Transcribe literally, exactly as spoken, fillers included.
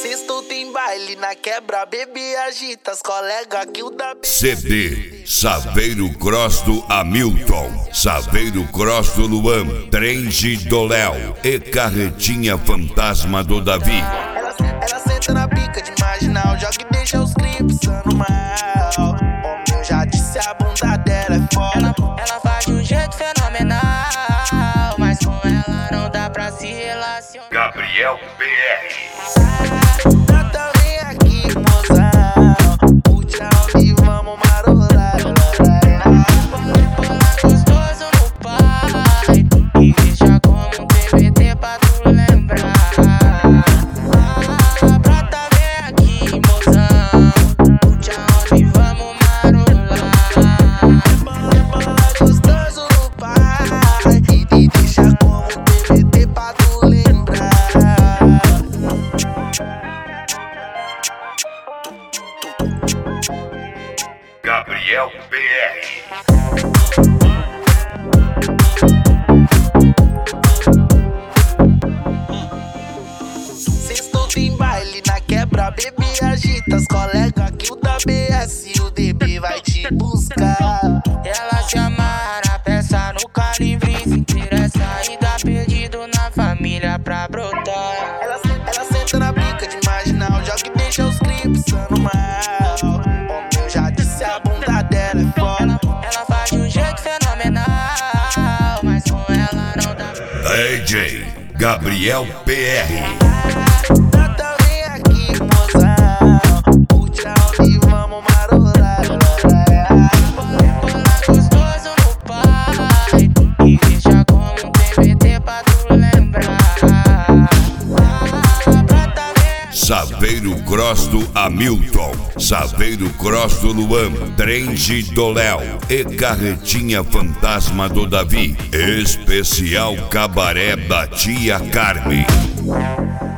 Sextou tem baile na quebra, bebê agita as colegas que o da C D Saveiro Cross do Hamilton, Saveiro Cross do Luan, Trend do Léo e Carretinha Fantasma do Davi. Ela, ela senta na pica de marginal, joga e deixa os clipes passando mal. Como eu já disse, a bunda dela é foda. Ela, ela faz de um jeito fenomenal, mas com ela não dá pra se relacionar. Gabriel P R. Tata, vem aqui, mozão, curte ao vivo, vamos marolar. Bola gostoso no pai e deixa como um T B T pra tu lembrar. Prata, vem aqui, mozão, curte ao vivo, vamos marolar. Bola gostoso no pai e deixa como um T B T pra tu lembrar. Gabriel P R. Sextou tem baile na quebra, bebê agita as colegas que o da B S e o D B vai te buscar. Ela se amarra na peça no calibre inteiro, é saída perdido na família pra brotar. Ela, ela senta na pica de marginal, joga e deixa os clipes passando mal. Como eu já disse, a bunda dela é foda. Ela faz de um jeito fenomenal, mas com ela não dá. D J Gabriel P R. Tata, vem aqui, mozão, curte ao vivo, vamos marolar. Bola gostoso no pai e deixa como um T B T pra tu lembrar. Prata, vem Saveiro Cross do Hamilton, Saveiro Cross do Luan, Trend do Léo e Carretinha Fantasma do Davi. Especial Cabaré da Tia Carmen.